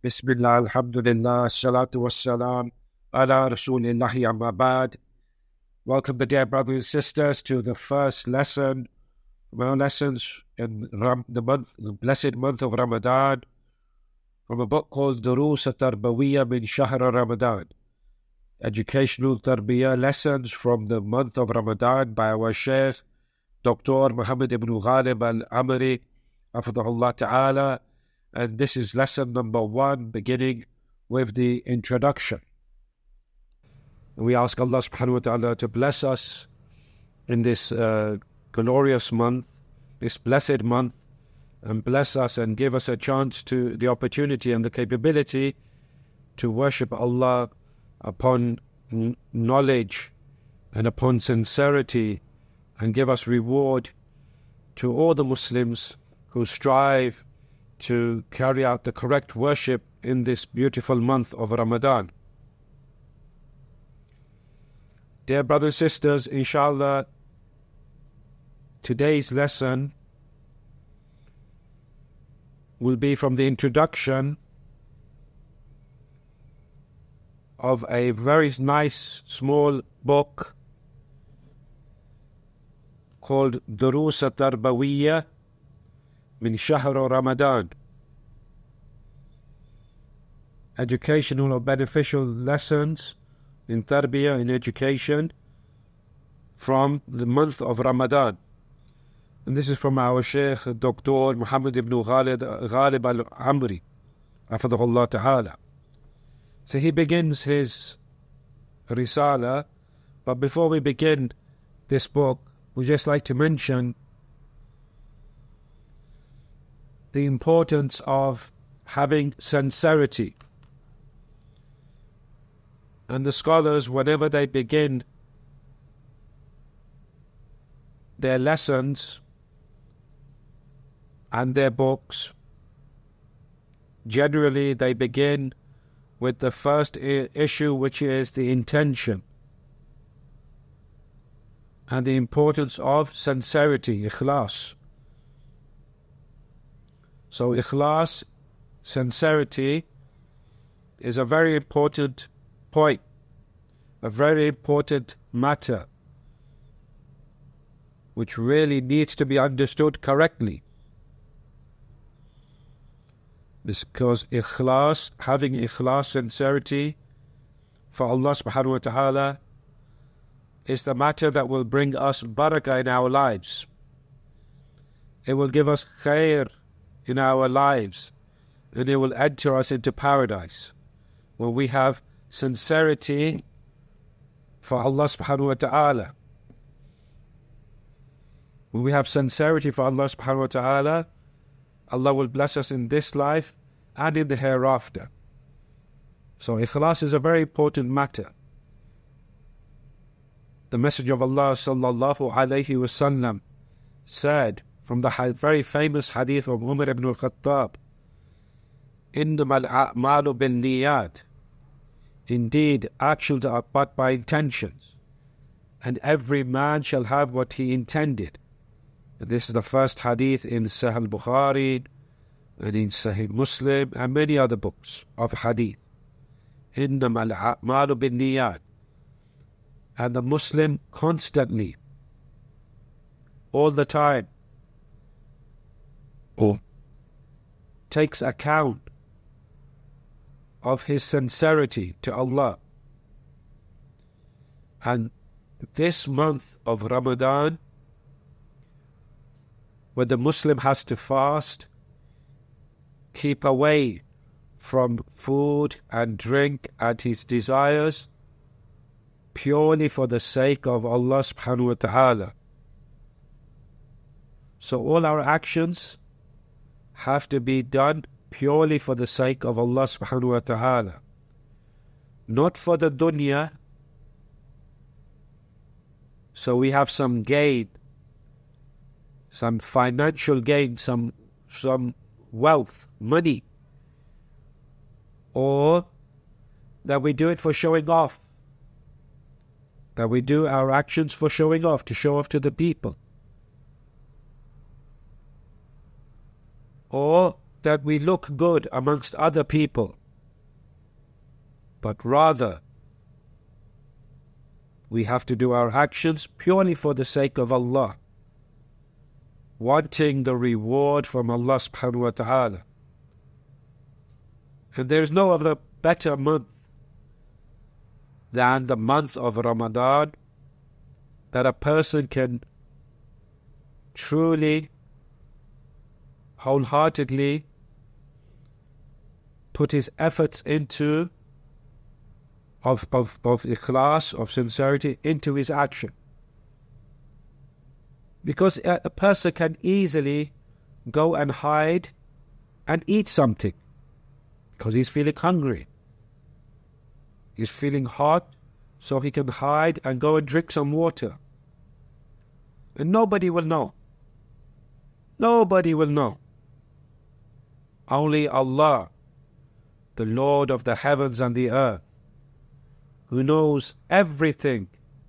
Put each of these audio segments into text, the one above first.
Bismillah, alhamdulillah, salatu wassalam, ala rasulillahi amma ba'd. Welcome, the dear brothers and sisters, to the first lesson from our lessons in the blessed month of Ramadan, from a book called Durus Tarbawiyya min Shahr Ramadan. Educational Tarbiyya lessons from the month of Ramadan by our Shaykh, Dr. Muhammad ibn Ghalib al-Amri, Hafidhahullah Ta'ala. And this is lesson number 1, beginning with the introduction. We ask Allah subhanahu wa ta'ala to bless us in this glorious month, this blessed month, and bless us and give us a chance to the opportunity and the capability to worship Allah upon knowledge and upon sincerity, and give us reward to all the Muslims who strive to carry out the correct worship in this beautiful month of Ramadan. Dear brothers and sisters, inshallah, today's lesson will be from the introduction of a very nice small book called Durus Tarbawiyya min Shahr Ramadan. Educational or beneficial lessons in tarbiyah, in education, from the month of Ramadan. And this is from our Shaykh, Dr. Muhammad ibn Ghalib al-Amri, Hafidhahullah Ta'ala. So he begins his risala, but before we begin this book, we'd just like to mention the importance of having sincerity. And the scholars, whenever they begin their lessons and their books, generally they begin with the first issue, which is the intention and the importance of sincerity, ikhlas. So ikhlas, sincerity, is a very important point, a very important matter, which really needs to be understood correctly. Because ikhlas, having ikhlas, sincerity for Allah subhanahu wa ta'ala, is the matter that will bring us barakah in our lives. It will give us khair in our lives, and it will enter us into paradise. When we have sincerity for Allah subhanahu wa ta'ala, when we have sincerity for Allah subhanahu wa ta'ala, Allah will bless us in this life and in the hereafter. So ikhlas is a very important matter. The Messenger of Allah sallallahu alayhi wasallam said, from the very famous hadith of Umar ibn al-Khattab, إِنَّمَا الْأَعْمَالُ بِالنِّيَّاتِ, indeed, actions are but by intentions, and every man shall have what he intended. And this is the first hadith in Sahih Bukhari and in Sahih Muslim and many other books of hadith. إِنَّمَا الْأَعْمَالُ بِالنِّيَّاتِ. And the Muslim constantly, all the time, takes account of his sincerity to Allah. And this month of Ramadan, where the Muslim has to fast, keep away from food and drink and his desires, purely for the sake of Allah subhanahu wa ta'ala. So all our actions have to be done purely for the sake of Allah subhanahu wa ta'ala, not for the dunya, so we have some gain, some financial gain, some wealth, money, or that we do it for showing off, that we do our actions for showing off, to show off to the people, or that we look good amongst other people, but rather we have to do our actions purely for the sake of Allah, wanting the reward from Allah subhanahu wa ta'ala. And there is no other better month than the month of Ramadan that a person can truly, wholeheartedly put his efforts into of ikhlas, of sincerity, into his action. Because a person can easily go and hide and eat something because he's feeling hungry. He's feeling hot, so he can hide and go and drink some water. And nobody will know. Nobody will know. Only Allah, the Lord of the heavens and the earth, who knows everything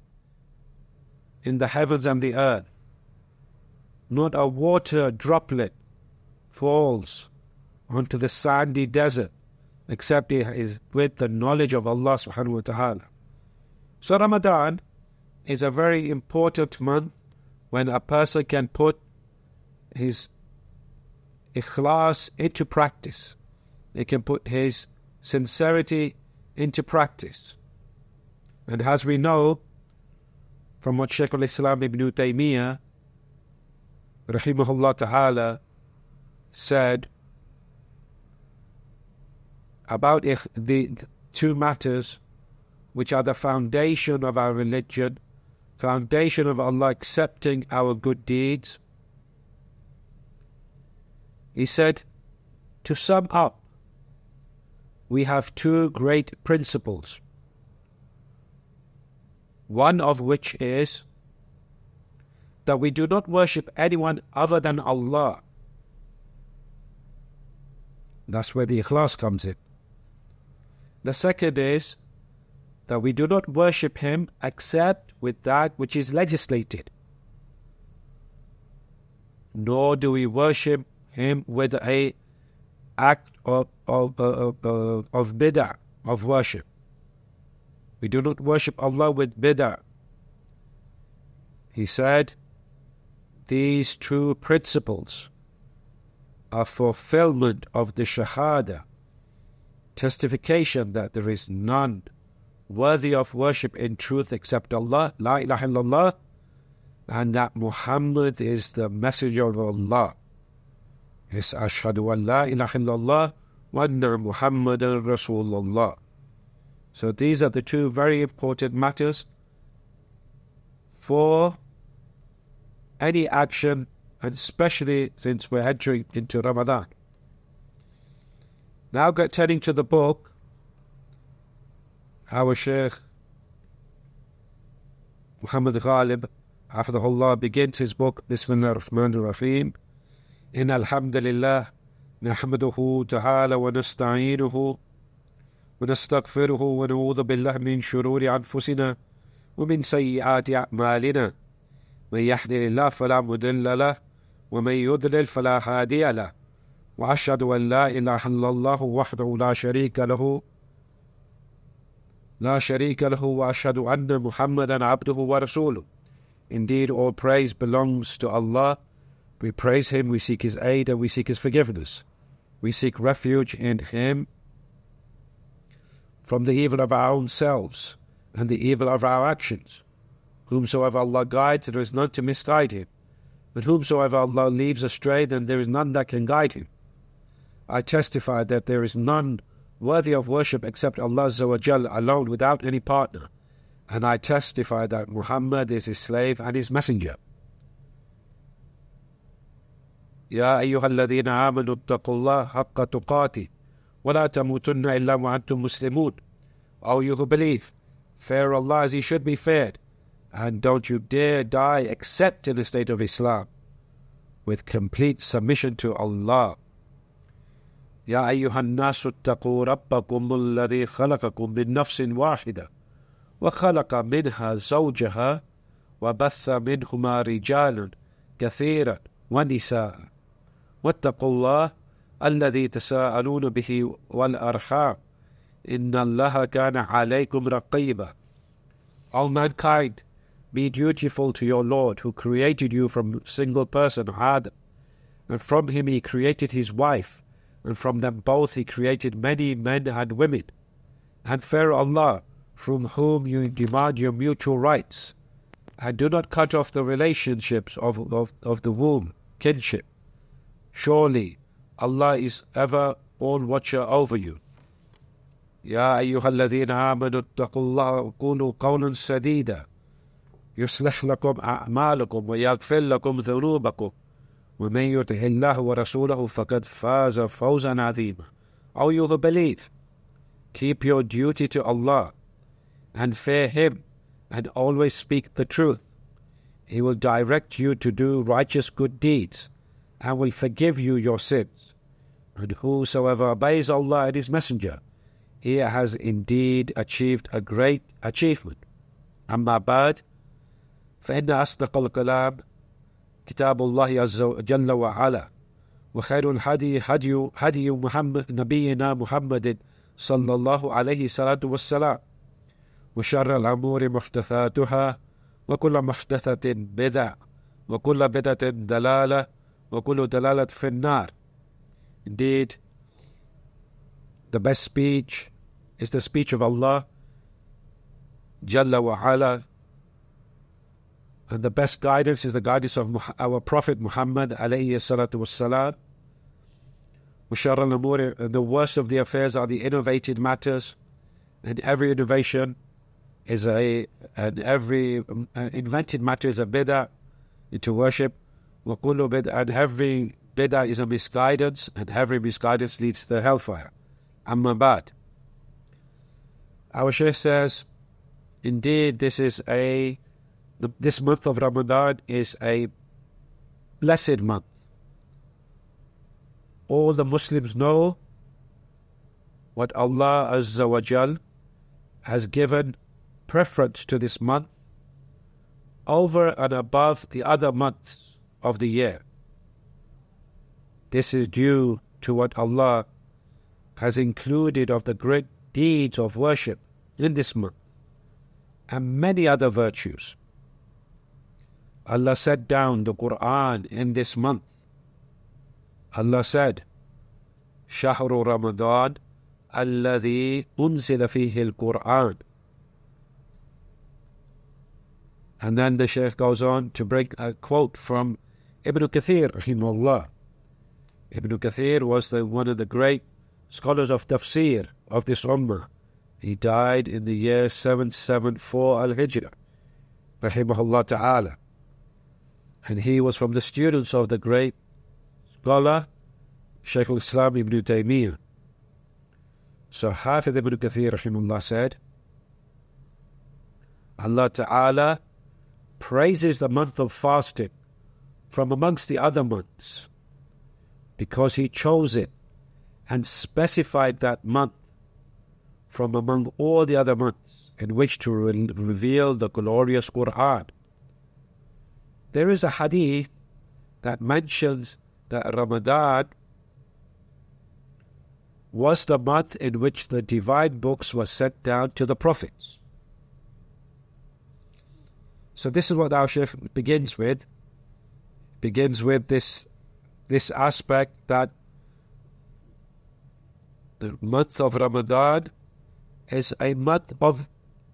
in the heavens and the earth. Not a water droplet falls onto the sandy desert except it is with the knowledge of Allah subhanahu wa ta'ala. So Ramadan is a very important month when a person can put his ikhlas into practice. He can put his sincerity into practice. And as we know from what Shaykh al-Islam ibn Taymiyyah rahimahullah ta'ala said about the two matters which are the foundation of our religion, foundation of Allah accepting our good deeds. He said, to sum up, we have two great principles. One of which is that we do not worship anyone other than Allah. That's where the ikhlas comes in. The second is that we do not worship Him except with that which is legislated. Nor do we worship Him with an act of bid'ah, of worship. We do not worship Allah with bid'ah. He said, these two principles are fulfillment of the Shahada, testification that there is none worthy of worship in truth except Allah, La ilaha illallah, and that Muhammad is the messenger of Allah. Yes, Ashhadu an la ilaha illallah wa anna Muhammadan Rasulullah. So these are the two very important matters for any action, and especially since we're entering into Ramadan. Now turning to the book, our Shaykh Muhammad Ghalib Hafidhahullah begins his book, Bismillah ar-Rahman ar-Rahim, in Alhamdulillah, Nahmaduhu ta'ala wa nasta'inuhu wa nastaghfiruhu wa na'udhu billah min shururi anfusina wa min sayyiati a'malina. من يهد الله فلا مضل له ومن يضلل فلا هادي له وأشهد أن لا إله إلا الله وحده لا شريك له وأشهد أن محمدا عبده ورسوله. Indeed, all praise belongs to Allah. We praise Him, we seek His aid, and we seek His forgiveness. We seek refuge in Him from the evil of our own selves and the evil of our actions. Whomsoever Allah guides, there is none to misguide him. But whomsoever Allah leaves astray, then there is none that can guide him. I testify that there is none worthy of worship except Allah Azza wa Jal alone, without any partner. And I testify that Muhammad is His slave and His messenger. Ya ayyuha alladhina amanu ittaqullaha haqqa tuqatih wa la tamutunna illa wa antum muslimun. O you who believe, fear Allah as He should be feared, and don't you dare die except in the state of Islam, with complete submission to Allah. Ya ayyuhan nasu ittaqu rabbakum alladhi khalaqakum min nafsin wahida wa khalaqa minha zawjaha wa batha minhuma rijalan kathiran wa nisaa wattaqullah الذي تساءلون به والأرحام إن الله كان عليكم رقيبا. All mankind, be dutiful to your Lord, who created you from a single person, Adam, and from him he created his wife, and from them both he created many men and women. And fear Allah, from whom you demand your mutual rights, and do not cut off the relationships of the womb, kinship. Surely Allah is ever all-watcher over you. يا أيها الذين آمنوا اتقوا الله وقولوا قولا سديدا يصلح لكم أعمالكم ويغفر لكم ذنوبكم ومن يطع الله ورسوله فقد فاز فوزا عظيما. O you who believe, keep your duty to Allah and fear Him and always speak the truth. He will direct you to do righteous good deeds and will forgive you your sins. And whosoever obeys Allah and His Messenger, he has indeed achieved a great achievement. أما بعد فإن أصدق الكلام كتاب الله عز وجل وعلا وخير الهدي هدي محمد نبينا محمد صلى الله عليه الصلاة والسلام وشر الأمور محدثاتها وكل محدثة بدعة وكل بدعة دلالة وكل دلالة في النار. Indeed, the best speech is the speech of Allah Jalla wa Ala, and the best guidance is the guidance of our Prophet Muhammad alayhi salatu wassalam. And the worst of the affairs are the innovated matters, and every innovation is every invented matter is a bid'ah into worship. And every bid'ah is a misguidance, and every misguidance leads to the hellfire. Amma ba'd. Our Shaykh says, indeed, this month of Ramadan is a blessed month. All the Muslims know what Allah Azza wa Jal has given preference to this month over and above the other months of the year. This is due to what Allah has included of the great deeds of worship in this month and many other virtues. Allah set down the Quran in this month. Allah said, شهر رمضان الذي أنزل فيه القرآن. And then the Shaykh goes on to bring a quote from Ibn Kathir, rahimahullah. Ibn Kathir was one of the great scholars of tafsir of this ummah. He died in the year 774 al-Hijrah, rahimahullah ta'ala. And he was from the students of the great scholar, Shaykh al-Islam ibn Taymiyyah. So Hafidh ibn Kathir, rahimahullah, said, Allah ta'ala praises the month of fasting from amongst the other months because He chose it and specified that month from among all the other months in which to reveal the glorious Quran. There is a hadith that mentions that Ramadan was the month in which the divine books were sent down to the prophets. So this is what our Shaykh begins with. Begins with this aspect that the month of Ramadan is a month of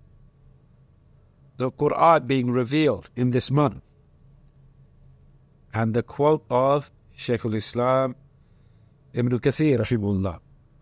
the Quran being revealed in this month. And the quote of Shaykh al-Islam Ibn Kathir, rahimahullah,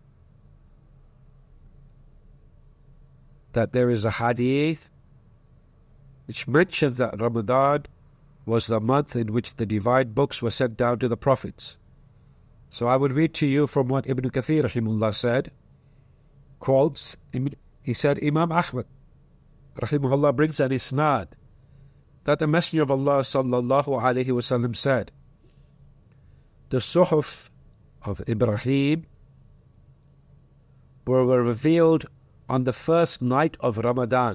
that there is a hadith which mentions that Ramadan was the month in which the divine books were sent down to the prophets. So I would read to you from what Ibn Kathir, rahimahullah, said. Quotes, he said, Imam Ahmad, rahimahullah, brings an isnad that the Messenger of Allah sallallahu alayhi wasallam said, the Suhuf of Ibrahim were revealed on the first night of Ramadan.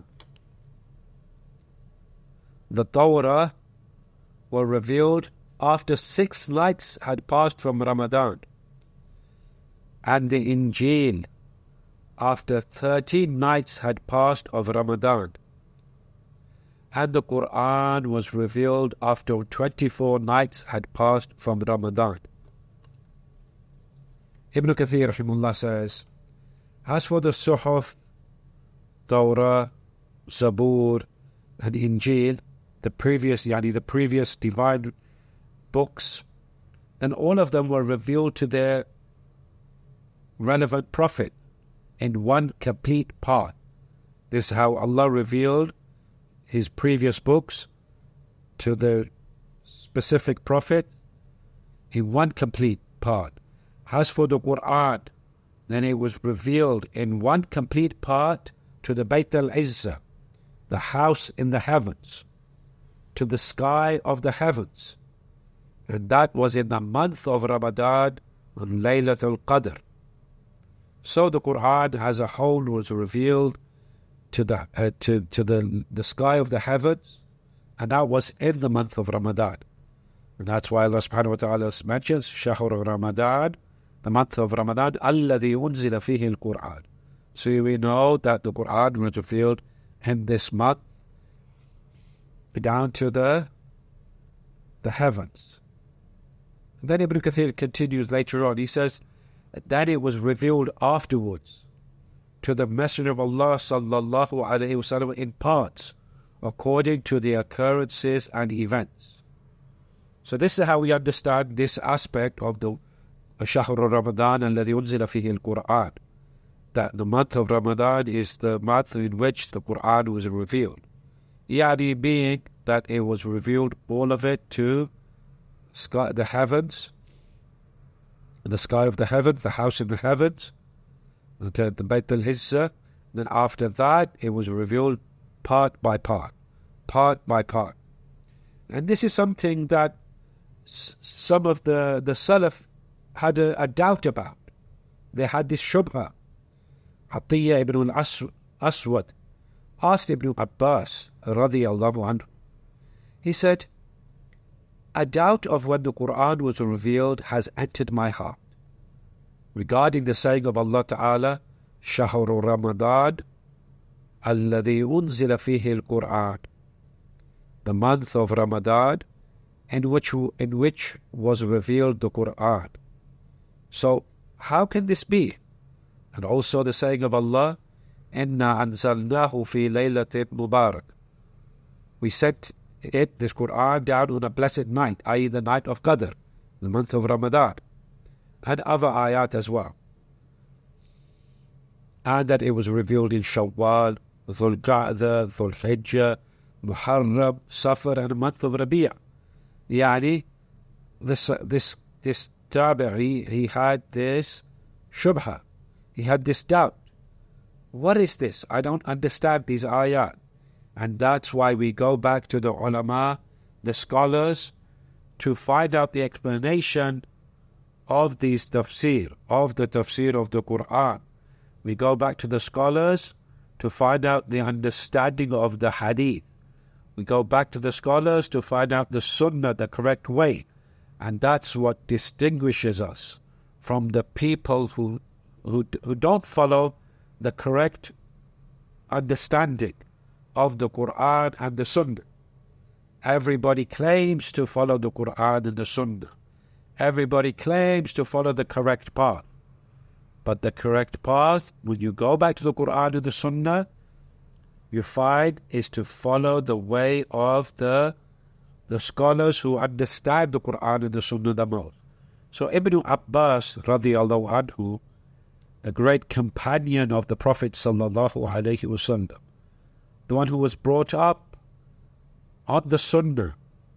The Torah were revealed after 6 nights had passed from Ramadan. and the Injil after 13 nights had passed of Ramadan, and the Quran was revealed after 24 nights had passed from Ramadan. Ibn Kathir rahimullah says, as for the Suhuf, Torah, Zabur, and Injil, the previous divine books, then all of them were revealed to their relevant prophet in one complete part. This is how Allah revealed His previous books to the specific prophet in one complete part. As for the Quran, then it was revealed in one complete part to the Bayt al-Izzah, the house in the heavens, to the sky of the heavens. And that was in the month of Ramadan on Laylatul Qadr. So the Quran as a whole was revealed to the sky of the heavens, and that was in the month of Ramadan. And that's why Allah subhanahu wa ta'ala mentions Shahr Ramadan, the month of Ramadan, alladhi unzila fihi al-Quran. So we know that the Quran was revealed in this month down to the heavens. And then Ibn Kathir continues later on. He says that it was revealed afterwards to the Messenger of Allah sallallahu alaihi wasallam in parts, according to the occurrences and events. So this is how we understand this aspect of the Shahr Ramadan alladhi unzila fihi al-Quran, that the month of Ramadan is the month in which the Quran was revealed. Yani being that it was revealed, all of it, to the heavens, the sky of the heavens, the house in the heavens, the Bayt al-Izzah. Then after that, it was revealed part by part. And this is something that some of the Salaf had a doubt about. They had this shubha. Atiyya ibn al-Aswad asked Ibn Abbas radiyallahu anhu. He said, a doubt of when the Quran was revealed has entered my heart regarding the saying of Allah Ta'ala, Shahru Ramadan alladhi unzila fihi al-Quran, the month of Ramadan in which was revealed the Quran. So how can this be? And also the saying of Allah, Inna anzalnahu fi laylatin mubarak. We sent this Quran down on a blessed night, i.e. the night of Qadr, the month of Ramadan, and other ayat as well. And that it was revealed in Shawwal, Dhul Qa'dah, Dhul Hijjah, Muharram, Safar, and the month of Rabi'ah. Yani, this Tabi'i, he had this shubha. He had this doubt. What is this? I don't understand these ayat. And that's why we go back to the ulama, the scholars, to find out the explanation of these tafsir, of the tafsir of the Quran. We go back to the scholars to find out the understanding of the hadith. We go back to the scholars to find out the sunnah, the correct way. And that's what distinguishes us from the people who don't follow the correct understanding of the Quran and the Sunnah. Everybody claims to follow the Quran and the Sunnah. Everybody claims to follow the correct path. But the correct path, when you go back to the Quran and the Sunnah, you find is to follow the way of the scholars who understand the Quran and the Sunnah the most. So Ibn Abbas radiyallahu anhu, the great companion of the Prophet sallallahu alaihi wasallam, the one who was brought up on the Sunnah,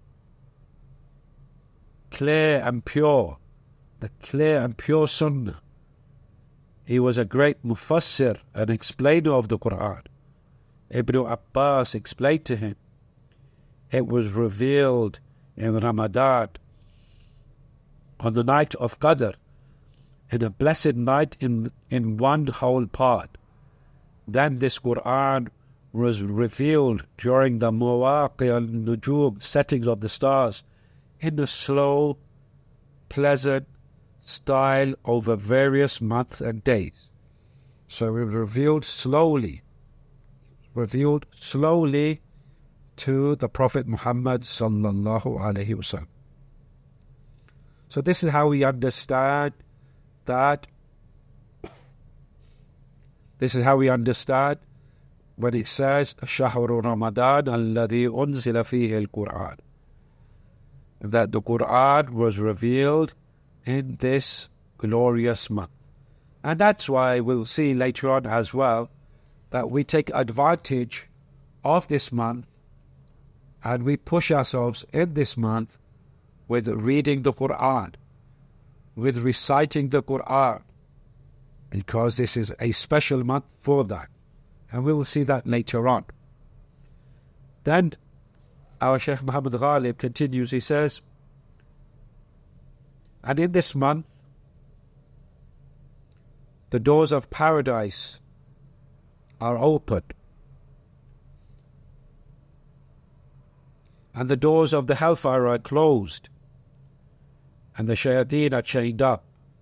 clear and pure, the clear and pure Sunnah. He was a great mufassir, an explainer of the Quran. Ibn Abbas explained to him, it was revealed in Ramadan, on the night of Qadr, in a blessed night in one whole part. Then this Quran was revealed during the Mawaqi al-Nujum, settings of the stars, in a slow, pleasant, style over various months and days. So it was revealed slowly to the Prophet Muhammad sallallahu alaihi wasallam. So this is how we understand that. This is how we understand when it says Shahru Ramadan alladhi unzila fihi al-Quran, that the Quran was revealed in this glorious month. And that's why we'll see later on as well that we take advantage of this month and we push ourselves in this month with reading the Quran, with reciting the Quran, because this is a special month for that. And we will see that later on. Then our Shaykh Muhammad Ghalib continues, he says, and in this month, the doors of paradise are open, and the doors of the hellfire are closed, and the shayateen are chained up.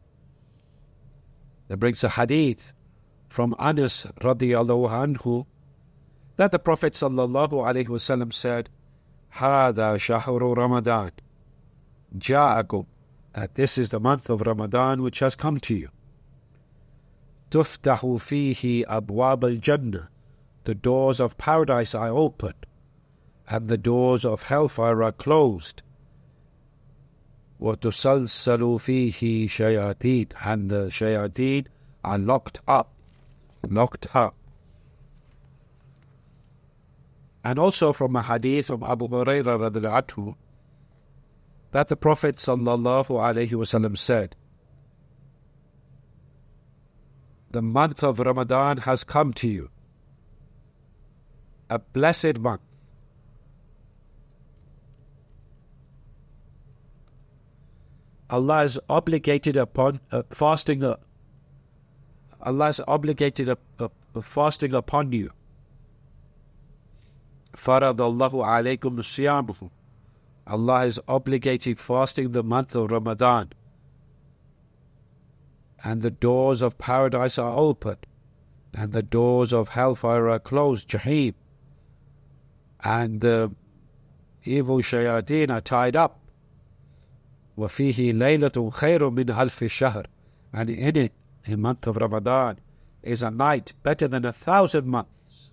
That brings a hadith from Anas radiyallahu anhu that the Prophet sallallahu alaihi wasallam said, "Hada shahru Ramadan, ja'akum," that this is the month of Ramadan which has come to you. Tuftahu fihi abwab al-jannah, the doors of paradise are open, and the doors of hellfire are closed. وَتُسَلْسَلُ فِيهِ شَيَاطِينَ, and the shayateen are locked up. And also from a hadith from Abu Hurairah radhiyallahu anhu, that the Prophet sallallahu alaihi wasallam said, the month of Ramadan has come to you, a blessed month. Allah has obligated upon fasting. Allah has obligated a fasting upon you. Faradallahu alaykum siyamuhu. Allah is obligating fasting the month of Ramadan. And the doors of paradise are open, and the doors of hellfire are closed, Jahim. And the evil shayateen are tied up. وَفِيهِ لَيْلَةٌ خَيْرٌ مِنْ أَلْفِ الشَّهْرِ, and in it, the month of Ramadan, is a night better than 1,000 months.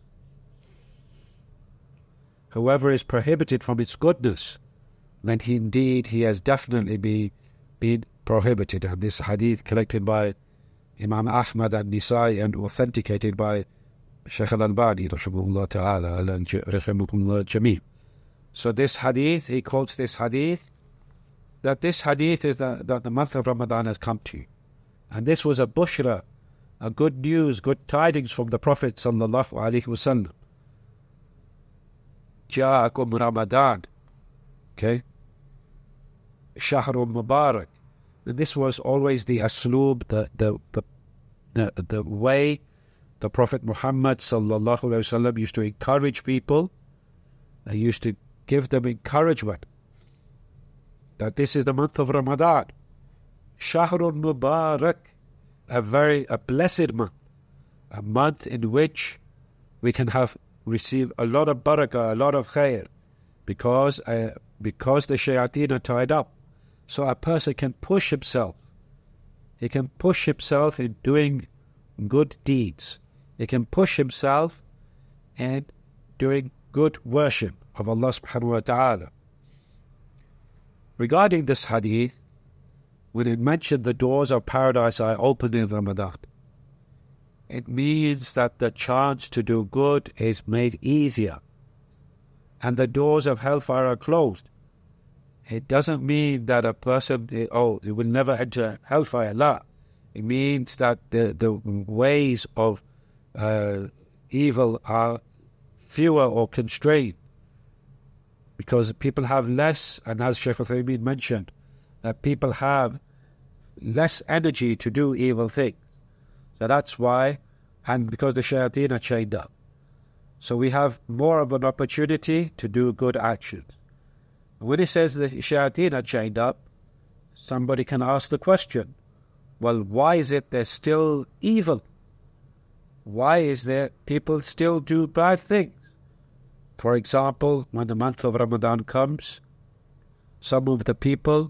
Whoever is prohibited from its goodness, then he has definitely been prohibited. And this hadith collected by Imam Ahmad and Nisai and authenticated by Shaykh al-Albani rahimahullah ta'ala rahimahullah jameen. So this hadith, he quotes this hadith, that this hadith is that the month of Ramadan has come to you. And this was a bushra, a good news, good tidings from the Prophet sallallahu alaihi wasallam. Ja'akum Ramadan, okay? Shahrul Mubarak. And this was always the aslub, the way the Prophet Muhammad sallallahu alaihi wasallam used to encourage people. They used to give them encouragement that this is the month of Ramadan. Shahrul Mubarak, a blessed month, a month in which we can receive a lot of barakah, a lot of khair, because the shayateen are tied up. So a person can push himself. He can push himself in doing good deeds. He can push himself in doing good worship of Allah subhanahu wa ta'ala. Regarding this hadith, when it mentioned the doors of paradise are open in Ramadan, it means that the chance to do good is made easier, and the doors of hellfire are closed. It doesn't mean that a person, it will never enter hellfire. La. It means that the ways of evil are fewer or constrained, because people have less, and as Shaykh Uthaymeen mentioned, that people have less energy to do evil things. So that's why, and because the shayateen are chained up. So we have more of an opportunity to do good actions. When it says the shayateen are chained up, somebody can ask the question, Well, why is it they're still evil? Why is there people still do bad things? For example, when the month of Ramadan comes, some of the people,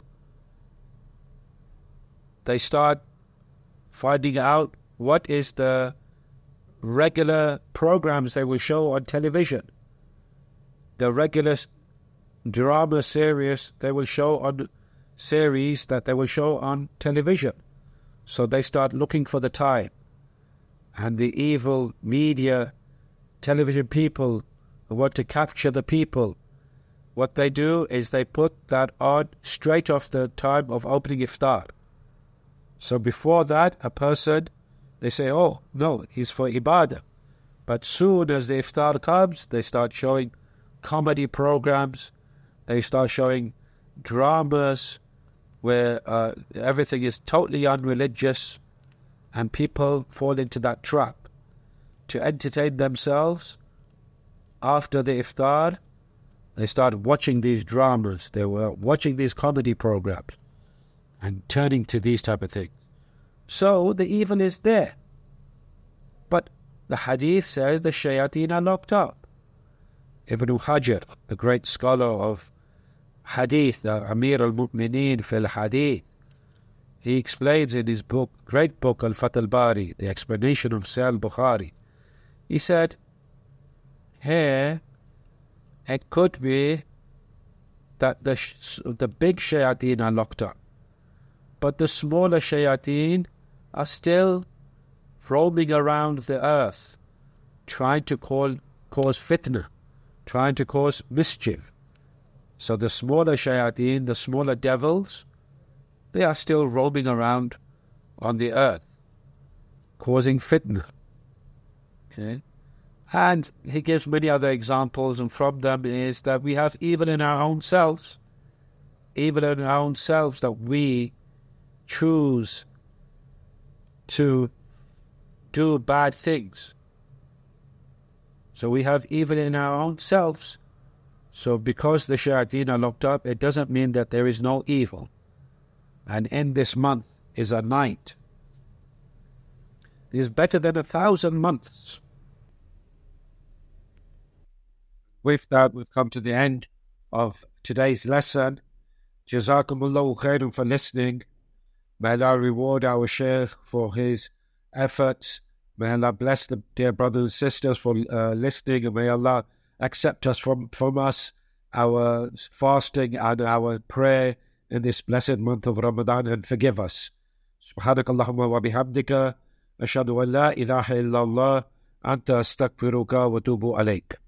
they start finding out what is the regular programs they will show on television. The regular drama series they will show on series that they will show on television. So they start looking for the time. And the evil media, television people who want to capture the people, what they do is they put that on straight off the time of opening iftar. So before that, a person, they say, oh, no, he's for ibadah. But soon as the iftar comes, they start showing comedy programs. They start showing dramas where everything is totally unreligious, and people fall into that trap to entertain themselves. After the iftar, they start watching these dramas. They were watching these comedy programs and turning to these type of things. So the evil is there. But the hadith says the shayateen are locked up. Ibn Hajar, the great scholar of hadith, the Amir al-Mu'mineen fil hadith, he explains in his book, great book, Al-Fath al-Bari, the explanation of Sahih al-Bukhari. He said, here, it could be that the big shayateen are locked up, but the smaller shayateen are still roaming around the earth, trying to cause fitna, trying to cause mischief. So the smaller shayateen, the smaller devils, they are still roaming around on the earth, causing fitna. Okay? And he gives many other examples, and from them is that we have even in our own selves, that we choose to do bad things. So we have even in our own selves. So because the shayateen are locked up, it doesn't mean that there is no evil. And in this month is a night. It is better than 1,000 months. With that, we've come to the end of today's lesson. Jazakumullahu khairan for listening. May Allah reward our Shaykh for his efforts. May Allah bless the dear brothers and sisters for listening, and may Allah accept us from us, our fasting and our prayer in this blessed month of Ramadan, and forgive us. Subhanakallahumma wa bihamdika ashhadu an la ilaha illallah anta astaghfiruka wa atubu alayk.